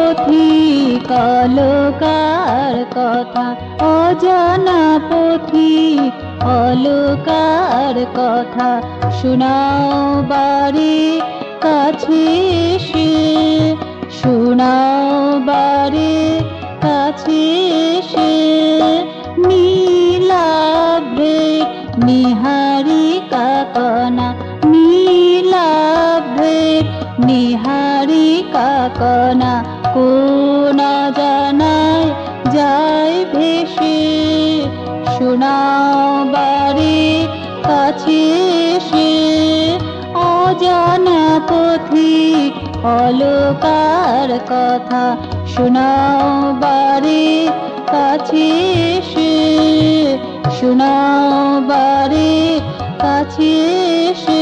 পথিক অলকার কথা, অজানা পথিক অলকার কথা, শোনাও বারে কাছে এসে, শোনাও বারে কাছে এসে। নীলাভে নিহারিকা কণা, নীলাভে নিহারিকা কণা, কোন জানায় যায় ভেসে, শোনাও বারে কাছে এসে। অজানা পথিক অলকার কথা, শোনাও বারে কাছে এসে, শোনাও বারে কাছে এসে।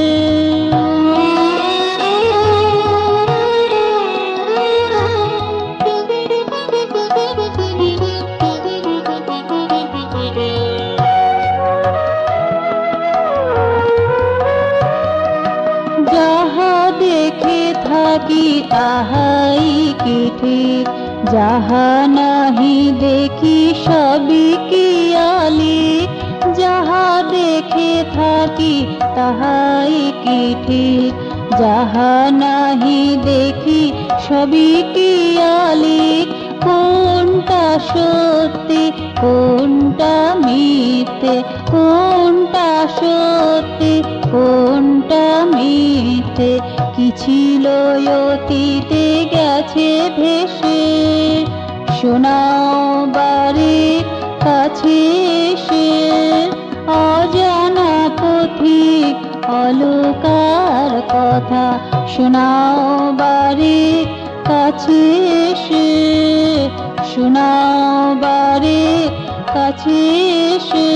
যাহা দেখে থাকি তাহাই কি ঠিক, যাহা নাহি দেখি সবই কি আলিক। যাহা দেখে থাকি তাহাই কি ঠিক, যাহা নাহি দেখি সবই কি আলিক। কোনটা সত্যি কোনটা মিথ্যে, কোনটা সত্যি কোনটা মিথ্যে, কি ছিল অতীতে গেছে ভেসে, শোনাও বারে কাছে এসে। অজানা পথিক অলকার কথা, শোনাও বারে কাছে এসে, শোনাও বারে কাছে এসে।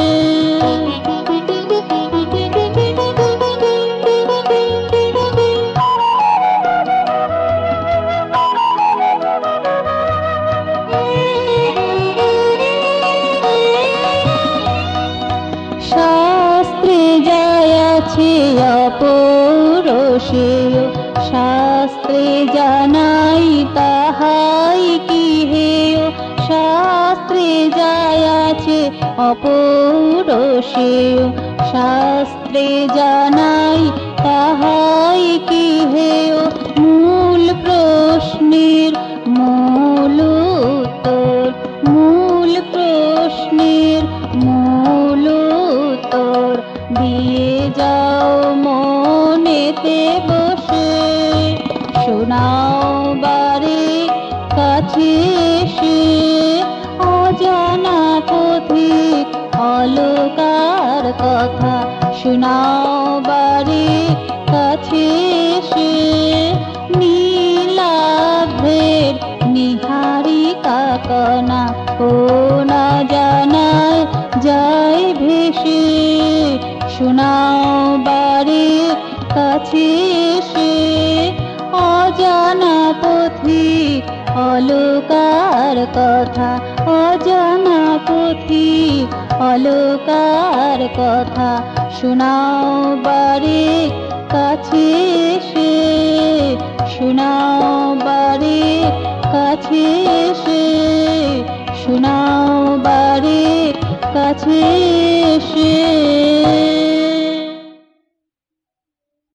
শাস্ত্রে যাই আছে অপৌরুষেয়, শাস্ত্রে জানাই তাহাই কি হেয়। শাস্ত্রে যাই আছে অপৌরুষেয়, শাস্ত্রে জানাই তাহাই কি হেয়। মূল প্রশ্নের মূল উত্তর, মূল প্রশ্নের মূল উত্তর দিয়ে যাও মনেতে বসে, শোনাও বারে কাছে এসে। অজানা পথিক অলকার কথা, শোনাও বারে কাছে এসে। নীলাভের নিহারিকা কণা, কোন জানায় যায় ভেসে, শোনাও বারে কাছে এসে। অজানা পথিক অলকার কথা, অজানা পথিক অলকার কথা, শোনাও বারে কাছে এসে, শোনাও বারে কাছে এসে, শোনাও বারে কাছে এসে।